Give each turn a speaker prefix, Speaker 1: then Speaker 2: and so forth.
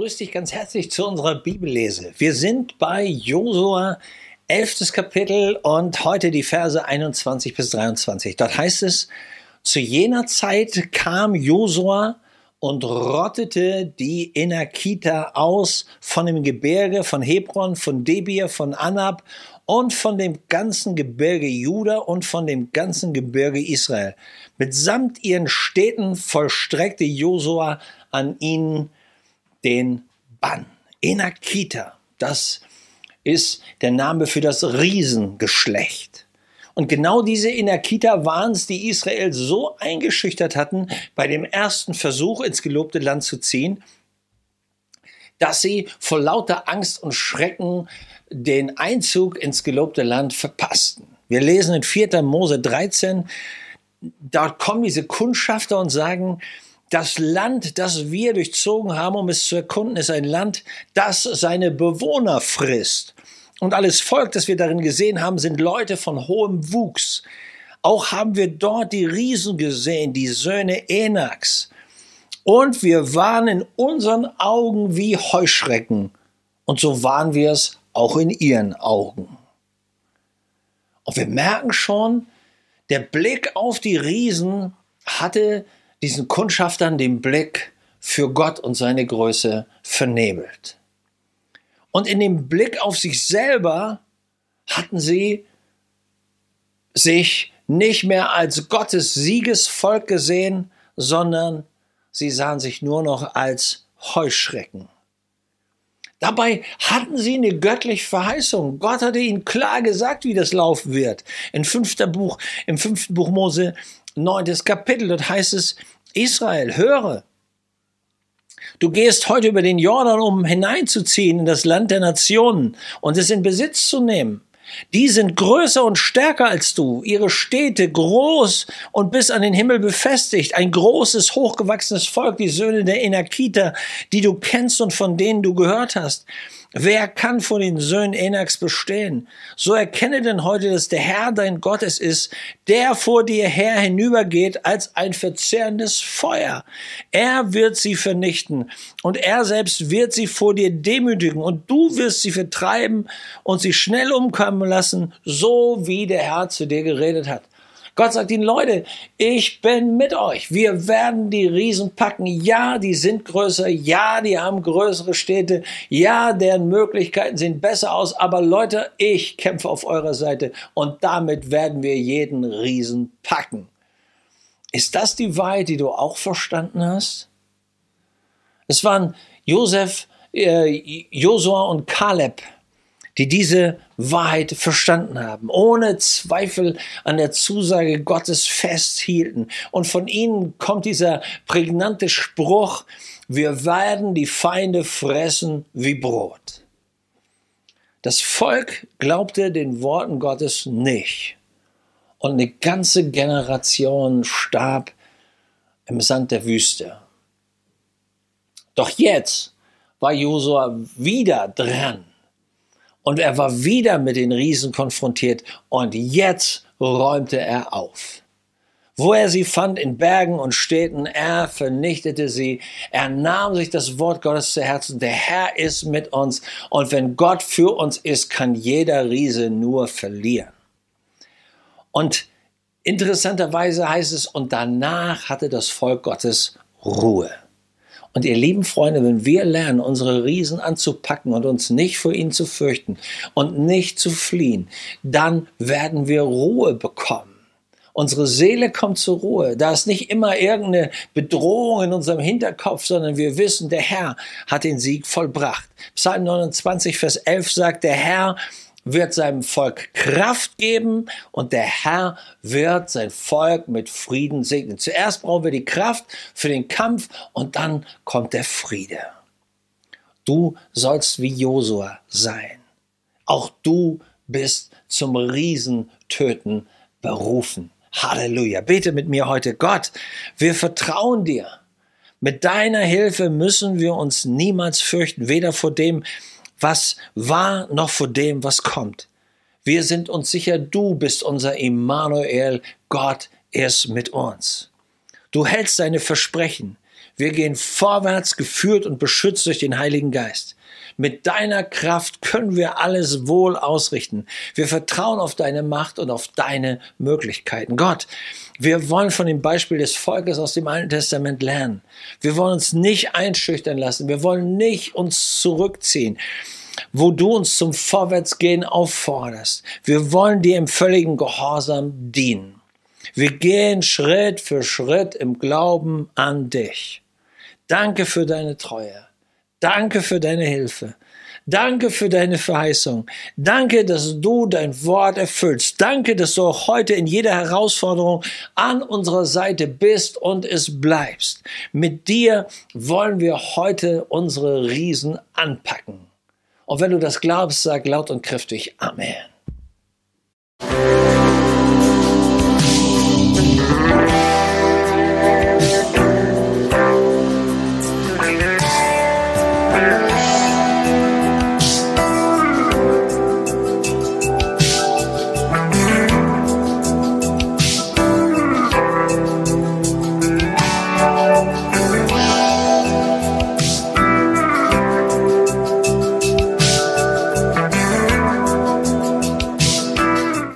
Speaker 1: begrüße dich ganz herzlich zu unserer Bibellese. Wir sind bei Josua, 11. Kapitel und heute die Verse 21 bis 23. Dort heißt es, zu jener Zeit kam Josua und rottete die Enakiter aus von dem Gebirge von Hebron, von Debir, von Anab und von dem ganzen Gebirge Juda und von dem ganzen Gebirge Israel. Mitsamt ihren Städten vollstreckte Josua an ihnen den Bann. Enakiter, das ist der Name für das Riesengeschlecht. Und genau diese Enakiter waren es, die Israel so eingeschüchtert hatten, bei dem ersten Versuch ins gelobte Land zu ziehen, dass sie vor lauter Angst und Schrecken den Einzug ins gelobte Land verpassten. Wir lesen in 4. Mose 13, dort kommen diese Kundschafter und sagen, das Land, das wir durchzogen haben, um es zu erkunden, ist ein Land, das seine Bewohner frisst. Und alles Volk, das wir darin gesehen haben, sind Leute von hohem Wuchs. Auch haben wir dort die Riesen gesehen, die Söhne Enaks. Und wir waren in unseren Augen wie Heuschrecken. Und so waren wir es auch in ihren Augen. Und wir merken schon, der Blick auf die Riesen hatte diesen Kundschaftern den Blick für Gott und seine Größe vernebelt. Und in dem Blick auf sich selber hatten sie sich nicht mehr als Gottes Siegesvolk gesehen, sondern sie sahen sich nur noch als Heuschrecken. Dabei hatten sie eine göttliche Verheißung. Gott hatte ihnen klar gesagt, wie das laufen wird. Im 5. Buch Mose, 9. Kapitel, dort heißt es, Israel, höre, du gehst heute über den Jordan, um hineinzuziehen in das Land der Nationen und es in Besitz zu nehmen. Die sind größer und stärker als du, ihre Städte groß und bis an den Himmel befestigt, ein großes, hochgewachsenes Volk, die Söhne der Enakiter, die du kennst und von denen du gehört hast. Wer kann vor den Söhnen Enaks bestehen? So erkenne denn heute, dass der Herr dein Gott es ist, der vor dir her hinübergeht als ein verzehrendes Feuer. Er wird sie vernichten und er selbst wird sie vor dir demütigen und du wirst sie vertreiben und sie schnell umkommen lassen, so wie der Herr zu dir geredet hat. Gott sagt ihnen, Leute, ich bin mit euch. Wir werden die Riesen packen. Ja, die sind größer. Ja, die haben größere Städte. Ja, deren Möglichkeiten sehen besser aus. Aber Leute, ich kämpfe auf eurer Seite und damit werden wir jeden Riesen packen. Ist das die Wahrheit, die du auch verstanden hast? Es waren Josua und Kaleb, die diese Wahrheit verstanden haben, ohne Zweifel an der Zusage Gottes festhielten. Und von ihnen kommt dieser prägnante Spruch, wir werden die Feinde fressen wie Brot. Das Volk glaubte den Worten Gottes nicht. Und eine ganze Generation starb im Sand der Wüste. Doch jetzt war Josua wieder dran. Und er war wieder mit den Riesen konfrontiert und jetzt räumte er auf. Wo er sie fand, in Bergen und Städten, er vernichtete sie. Er nahm sich das Wort Gottes zu Herzen. Der Herr ist mit uns und wenn Gott für uns ist, kann jeder Riese nur verlieren. Und interessanterweise heißt es, und danach hatte das Volk Gottes Ruhe. Und ihr lieben Freunde, wenn wir lernen, unsere Riesen anzupacken und uns nicht vor ihnen zu fürchten und nicht zu fliehen, dann werden wir Ruhe bekommen. Unsere Seele kommt zur Ruhe. Da ist nicht immer irgendeine Bedrohung in unserem Hinterkopf, sondern wir wissen, der Herr hat den Sieg vollbracht. Psalm 29, Vers 11 sagt, der Herr wird seinem Volk Kraft geben und der Herr wird sein Volk mit Frieden segnen. Zuerst brauchen wir die Kraft für den Kampf und dann kommt der Friede. Du sollst wie Josua sein. Auch du bist zum Riesentöten berufen. Halleluja. Bete mit mir heute. Gott, wir vertrauen dir. Mit deiner Hilfe müssen wir uns niemals fürchten, weder vor dem, was war, noch vor dem, was kommt. Wir sind uns sicher, du bist unser Immanuel, Gott ist mit uns. Du hältst deine Versprechen. Wir gehen vorwärts, geführt und beschützt durch den Heiligen Geist. Mit deiner Kraft können wir alles wohl ausrichten. Wir vertrauen auf deine Macht und auf deine Möglichkeiten. Gott, wir wollen von dem Beispiel des Volkes aus dem Alten Testament lernen. Wir wollen uns nicht einschüchtern lassen. Wir wollen nicht uns zurückziehen, wo du uns zum Vorwärtsgehen aufforderst. Wir wollen dir im völligen Gehorsam dienen. Wir gehen Schritt für Schritt im Glauben an dich. Danke für deine Treue. Danke für deine Hilfe. Danke für deine Verheißung. Danke, dass du dein Wort erfüllst. Danke, dass du auch heute in jeder Herausforderung an unserer Seite bist und es bleibst. Mit dir wollen wir heute unsere Riesen anpacken. Und wenn du das glaubst, sag laut und kräftig Amen.